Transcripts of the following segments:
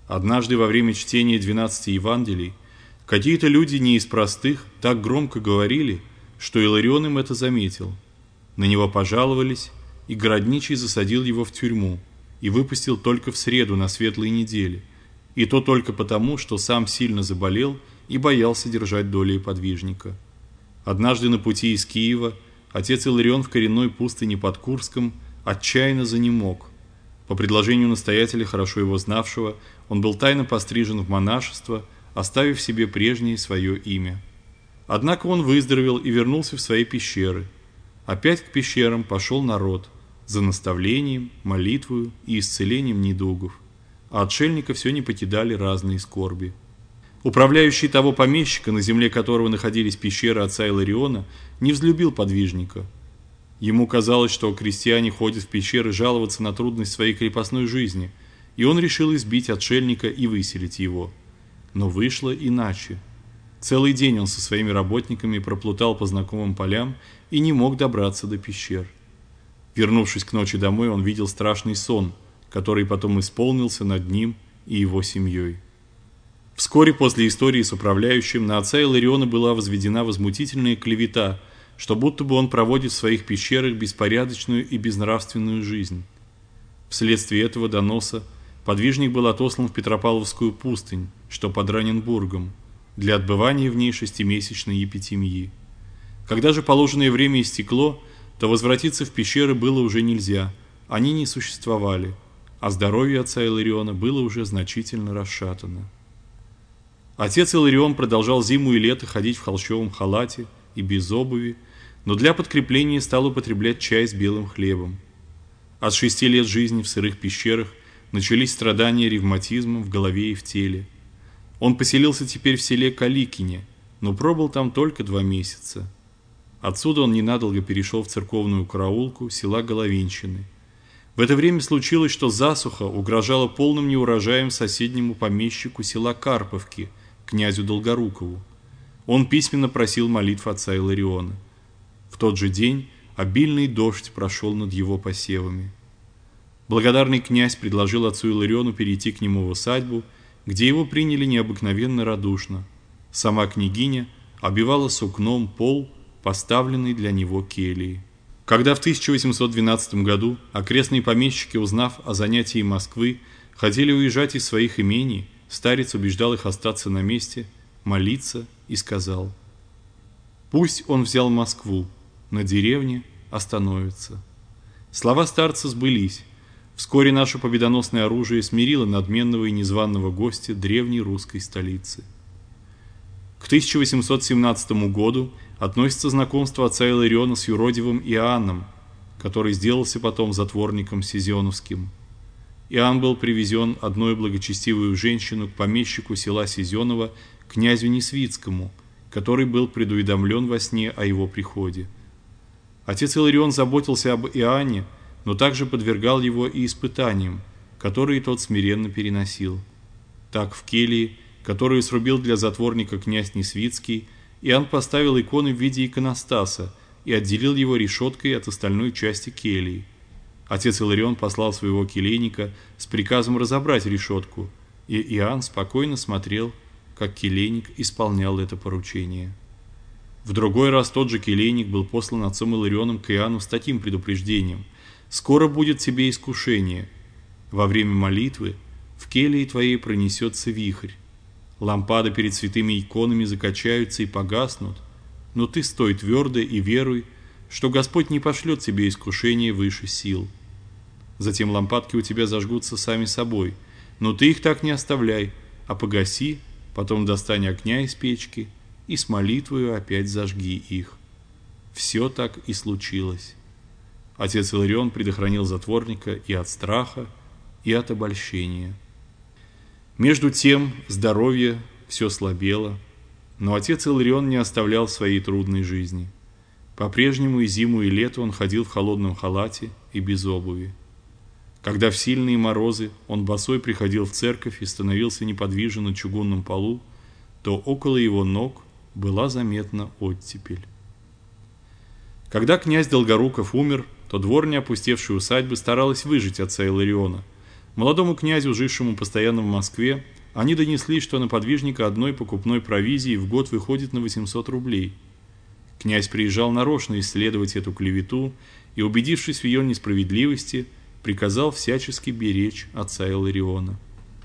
Однажды во время чтения 12 Евангелий какие-то люди не из простых так громко говорили, что Иларион им это заметил. На него пожаловались, и городничий засадил его в тюрьму и выпустил только в среду на светлой неделе, и то только потому, что сам сильно заболел и боялся держать долей подвижника. Однажды на пути из Киева отец Иларион в коренной пустыне под Курском отчаянно занемог. По предложению настоятеля, хорошо его знавшего, он был тайно пострижен в монашество, оставив себе прежнее свое имя. Однако он выздоровел и вернулся в свои пещеры. Опять к пещерам пошел народ за наставлением, молитвою и исцелением недугов, а отшельника все не покидали разные скорби. Управляющий того помещика, на земле которого находились пещеры отца Илариона, не взлюбил подвижника. Ему казалось, что крестьяне ходят в пещеры жаловаться на трудность своей крепостной жизни, и он решил избить отшельника и выселить его. Но вышло иначе. Целый день он со своими работниками проплутал по знакомым полям и не мог добраться до пещер. Вернувшись к ночи домой, он видел страшный сон, который потом исполнился над ним и его семьей. Вскоре после истории с управляющим на отца Илариона была возведена возмутительная клевета, что будто бы он проводит в своих пещерах беспорядочную и безнравственную жизнь. Вследствие этого доноса подвижник был отослан в Петропавловскую пустынь, что под Раненбургом, для отбывания в ней 6-месячной епитимии. Когда же положенное время истекло, то возвратиться в пещеры было уже нельзя, они не существовали, а здоровье отца Илариона было уже значительно расшатано. Отец Иларион продолжал зиму и лето ходить в холщовом халате и без обуви, но для подкрепления стал употреблять чай с белым хлебом. От 6 лет жизни в сырых пещерах начались страдания ревматизмом в голове и в теле. Он поселился теперь в селе Каликине, но пробыл там только 2 месяца. Отсюда он ненадолго перешел в церковную караулку села Головинщины. В это время случилось, что засуха угрожала полным неурожаем соседнему помещику села Карповки, князю Долгорукову. Он письменно просил молитв отца Илариона. В тот же день обильный дождь прошел над его посевами. Благодарный князь предложил отцу Илариону перейти к нему в усадьбу, где его приняли необыкновенно радушно. Сама княгиня обивала сукном пол, поставленный для него кельей. Когда в 1812 году окрестные помещики, узнав о занятии Москвы, хотели уезжать из своих имений, старец убеждал их остаться на месте, молиться и сказал: «Пусть он взял Москву, на деревне остановится». Слова старца сбылись. Вскоре наше победоносное оружие смирило надменного и незваного гостя древней русской столицы. К 1817 году относится знакомство отца Илариона с юродивым Иоанном, который сделался потом затворником Сизеновским. Иоанн был привезен одной благочестивую женщину к помещику села Сизеново, князю Несвицкому, который был предуведомлен во сне о его приходе. Отец Иларион заботился об Иоанне, но также подвергал его и испытаниям, которые тот смиренно переносил. Так в келье, которую срубил для затворника князь Несвицкий, Иоанн поставил иконы в виде иконостаса и отделил его решеткой от остальной части кельи. Отец Иларион послал своего келейника с приказом разобрать решетку, и Иоанн спокойно смотрел, как келейник исполнял это поручение. В другой раз тот же келейник был послан отцом Иларионом к Иоанну с таким предупреждением: «Скоро будет тебе искушение. Во время молитвы в келье твоей пронесется вихрь. Лампады перед святыми иконами закачаются и погаснут, но ты стой твердо и веруй, что Господь не пошлет тебе искушение выше сил. Затем лампадки у тебя зажгутся сами собой, но ты их так не оставляй, а погаси, потом достань огня из печки и с молитвою опять зажги их». Все так и случилось. Отец Иларион предохранил затворника и от страха, и от обольщения. Между тем здоровье все слабело, но отец Иларион не оставлял своей трудной жизни. По-прежнему и зиму, и лето он ходил в холодном халате и без обуви. Когда в сильные морозы он босой приходил в церковь и становился неподвижен на чугунном полу, то около его ног была заметна оттепель. Когда князь Долгоруков умер, то дворня опустевшей усадьбы старалась выжить отца Илариона, Молодому князю, жившему постоянно в Москве, они донесли, что на подвижника одной покупной провизии в год выходит на 800 рублей. Князь приезжал нарочно исследовать эту клевету и, убедившись в ее несправедливости, приказал всячески беречь отца Илариона.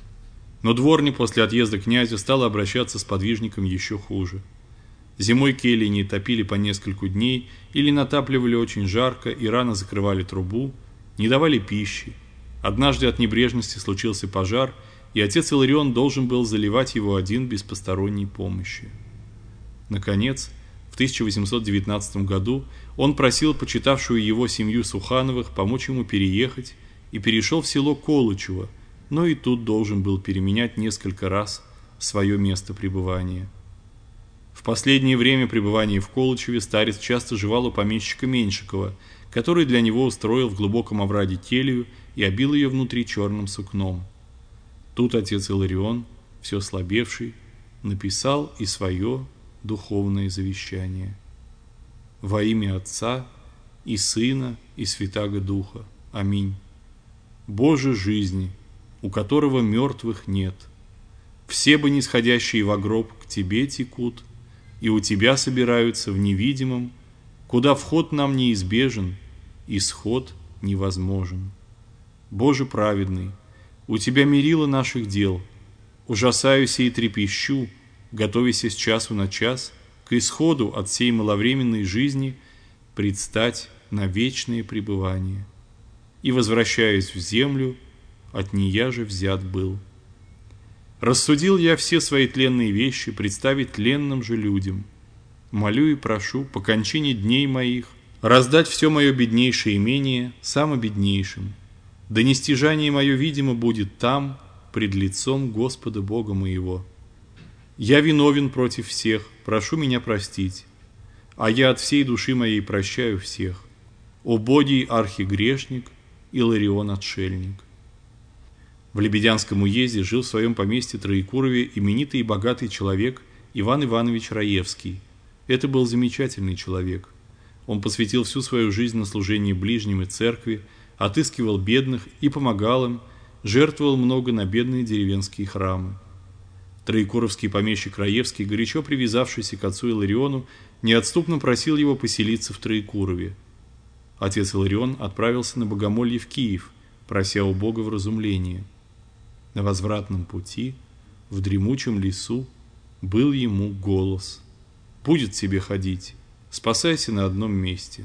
Но дворня после отъезда князя стала обращаться с подвижником еще хуже. Зимой кельи не топили по нескольку дней или натапливали очень жарко и рано закрывали трубу, не давали пищи. Однажды от небрежности случился пожар, и отец Иларион должен был заливать его один без посторонней помощи. Наконец, в 1819 году он просил почитавшую его семью Сухановых помочь ему переехать и перешел в село Колычево, но и тут должен был переменять несколько раз свое место пребывания. В последнее время пребывания в Колычеве старец часто жевал у помещика Меньшикова, который для него устроил в глубоком овраге келью и обил ее внутри черным сукном. Тут отец Иларион, все слабевший, написал и свое духовное завещание. Во имя Отца и Сына и Святаго Духа. Аминь. Боже жизни, у которого мертвых нет, все бы нисходящие во гроб к Тебе текут, и у Тебя собираются в невидимом, куда вход нам неизбежен, исход невозможен. Боже праведный, у Тебя мерило наших дел, ужасаюся и трепещу, готовясь с часу на час к исходу от сей маловременной жизни предстать на вечное пребывание. И, возвращаясь в землю, от нея же взят был. Рассудил я все свои тленные вещи представить тленным же людям. Молю и прошу по кончине дней моих раздать все мое беднейшее имение самобеднейшим. Да нестяжание мое видимо будет там, пред лицом Господа Бога моего. Я виновен против всех, прошу меня простить, а я от всей души моей прощаю всех. Убогий архигрешник, Иларион отшельник. В Лебедянском уезде жил в своем поместье Троекурове именитый и богатый человек Иван Иванович Раевский. Это был замечательный человек. Он посвятил всю свою жизнь на служение ближним и церкви, отыскивал бедных и помогал им, жертвовал много на бедные деревенские храмы. Троекуровский помещик Раевский, горячо привязавшийся к отцу Илариону, неотступно просил его поселиться в Троекурове. Отец Иларион отправился на богомолье в Киев, прося у Бога вразумления. На возвратном пути, в дремучем лесу, был ему голос: «Будет тебе ходить, спасайся на одном месте».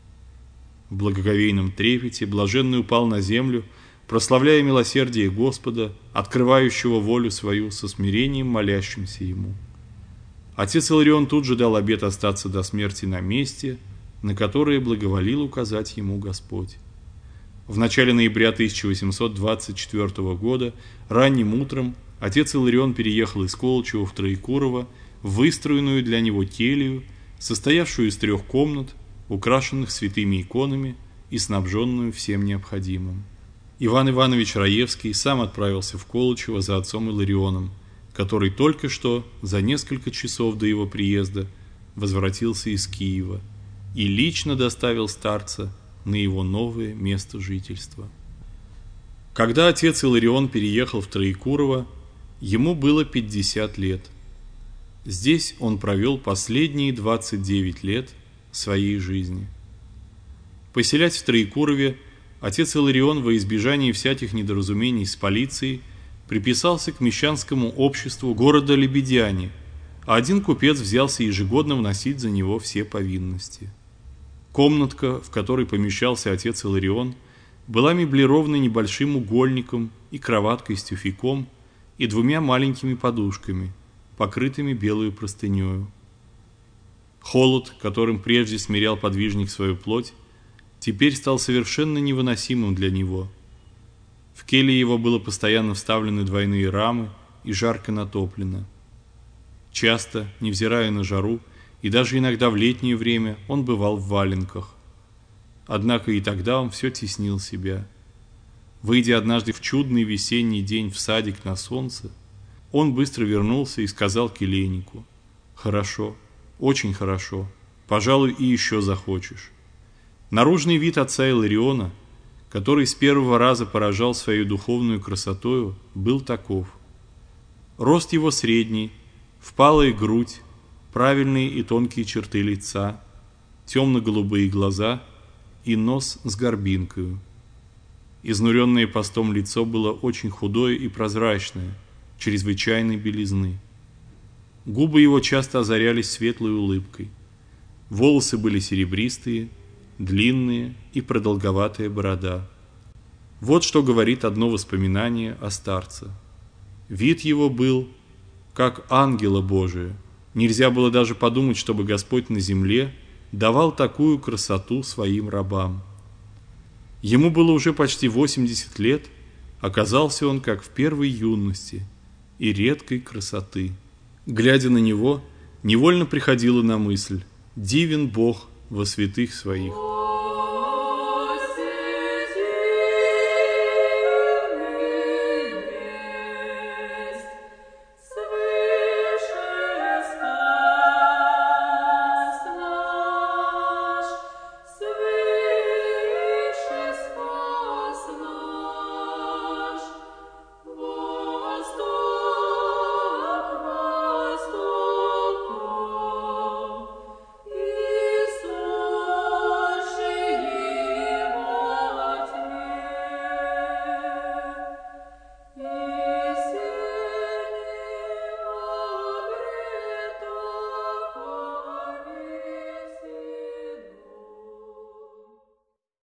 В благоговейном трепете блаженный упал на землю, прославляя милосердие Господа, открывающего волю свою со смирением молящимся ему. Отец Иларион тут же дал обет остаться до смерти на месте, на которое благоволил указать ему Господь. В начале ноября 1824 года, ранним утром, отец Иларион переехал из Колычева в Троекурово, в выстроенную для него келью, состоявшую из 3 комнат, украшенных святыми иконами и снабженную всем необходимым. Иван Иванович Раевский сам отправился в Колычево за отцом Иларионом, который только что, за несколько часов до его приезда, возвратился из Киева и лично доставил старца на его новое место жительства. Когда отец Иларион переехал в Троекурово, ему было 50 лет. Здесь он провел последние 29 лет своей жизни. Поселясь в Троекурове, отец Иларион во избежание всяких недоразумений с полицией приписался к мещанскому обществу города Лебедяне, а один купец взялся ежегодно вносить за него все повинности. Комнатка, в которой помещался отец Иларион, была меблирована небольшим угольником и кроваткой с тюфяком и 2 маленькими подушками, покрытыми белую простынею. Холод, которым прежде смирял подвижник свою плоть, теперь стал совершенно невыносимым для него. В келье его было постоянно вставлены 2 рамы и жарко натоплено. Часто, невзирая на жару, и даже иногда в летнее время он бывал в валенках. Однако и тогда он все теснил себя. Выйдя однажды в чудный весенний день в садик на солнце, он быстро вернулся и сказал келейнику: «Хорошо, очень хорошо, пожалуй, и еще захочешь». Наружный вид отца Илариона, который с первого раза поражал своей духовную красотою, был таков. Рост его средний, впалая грудь, правильные и тонкие черты лица, темно-голубые глаза и нос с горбинкою. Изнуренное постом лицо было очень худое и прозрачное, чрезвычайной белизны. Губы его часто озарялись светлой улыбкой. Волосы были серебристые, длинные и продолговатая борода. Вот что говорит одно воспоминание о старце. Вид его был, как ангела Божия. Нельзя было даже подумать, чтобы Господь на земле давал такую красоту своим рабам. Ему было уже почти 80 лет, оказался он как в первой юности и редкой красоты. Глядя на него, невольно приходило на мысль: дивен Бог во святых своих.